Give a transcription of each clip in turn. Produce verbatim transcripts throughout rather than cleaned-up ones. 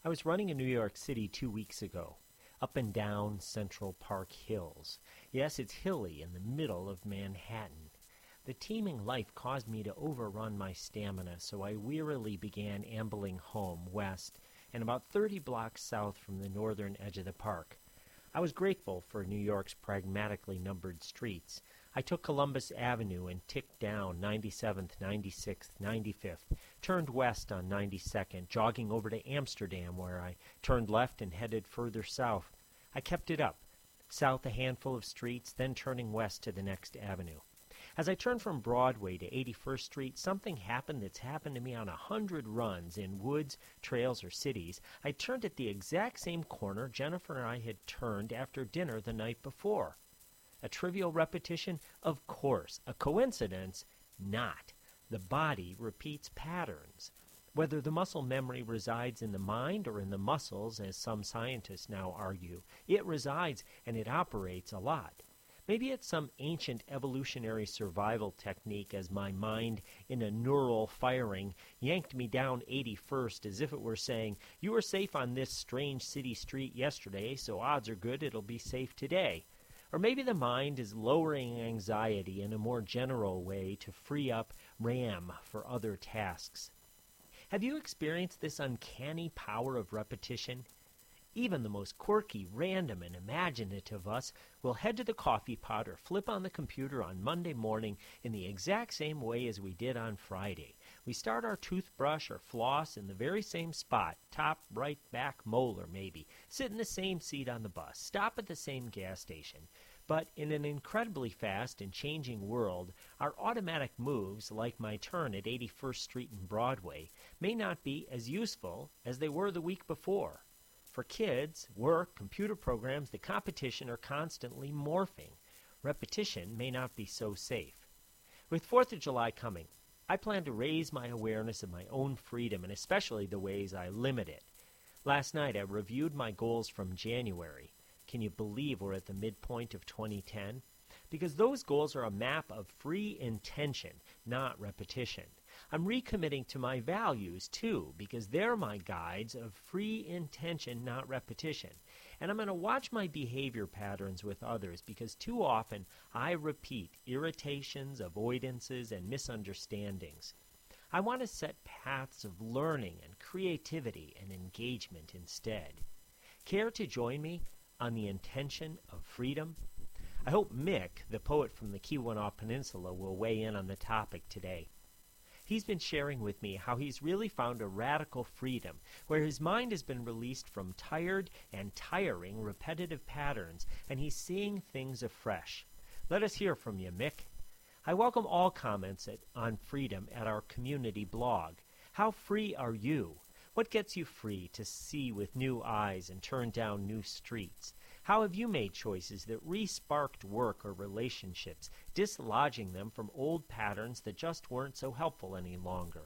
I was running in New York City two weeks ago, up and down Central Park Hills. Yes, it's hilly in the middle of Manhattan. The teeming life caused me to overrun my stamina, so I wearily began ambling home west and about thirty blocks south from the northern edge of the park. I was grateful for New York's pragmatically numbered streets. I took Columbus Avenue and ticked down ninety-seventh, ninety-sixth, ninety-fifth, turned west on ninety-second, jogging over to Amsterdam, where I turned left and headed further south. I kept it up, south a handful of streets, then turning west to the next avenue. As I turned from Broadway to eighty-first Street, something happened that's happened to me on a hundred runs in woods, trails, or cities. I turned at the exact same corner Jennifer and I had turned after dinner the night before. A trivial repetition? Of course. A coincidence? Not. The body repeats patterns. Whether the muscle memory resides in the mind or in the muscles, as some scientists now argue, it resides and it operates a lot. Maybe it's some ancient evolutionary survival technique as my mind, in a neural firing, yanked me down eighty-first as if it were saying, "You were safe on this strange city street yesterday, so odds are good it'll be safe today." Or maybe the mind is lowering anxiety in a more general way to free up RAM for other tasks. Have you experienced this uncanny power of repetition? Even the most quirky, random, and imaginative of us will head to the coffee pot or flip on the computer on Monday morning in the exact same way as we did on Friday. We start our toothbrush or floss in the very same spot, top right back molar maybe, sit in the same seat on the bus, stop at the same gas station. But in an incredibly fast and changing world, our automatic moves, like my turn at eighty-first Street and Broadway, may not be as useful as they were the week before. For kids, work, computer programs, the competition are constantly morphing. Repetition may not be so safe. With fourth of July coming, I plan to raise my awareness of my own freedom and especially the ways I limit it. Last night I reviewed my goals from January. Can you believe we're at the midpoint of twenty ten? Because those goals are a map of free intention, not repetition. I'm recommitting to my values, too, because they're my guides of free intention, not repetition. And I'm going to watch my behavior patterns with others, because too often I repeat irritations, avoidances, and misunderstandings. I want to set paths of learning and creativity and engagement instead. Care to join me on the intention of freedom? I hope Mick, the poet from the Keweenaw Peninsula, will weigh in on the topic today. He's been sharing with me how he's really found a radical freedom, where his mind has been released from tired and tiring repetitive patterns, and he's seeing things afresh. Let us hear from you, Mick. I welcome all comments at, on freedom at our community blog. How free are you? What gets you free to see with new eyes and turn down new streets? How have you made choices that re-sparked work or relationships, dislodging them from old patterns that just weren't so helpful any longer?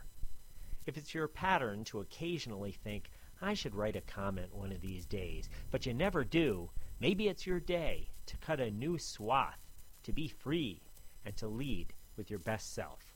If it's your pattern to occasionally think, I should write a comment one of these days, but you never do, maybe it's your day to cut a new swath, to be free, and to lead with your best self.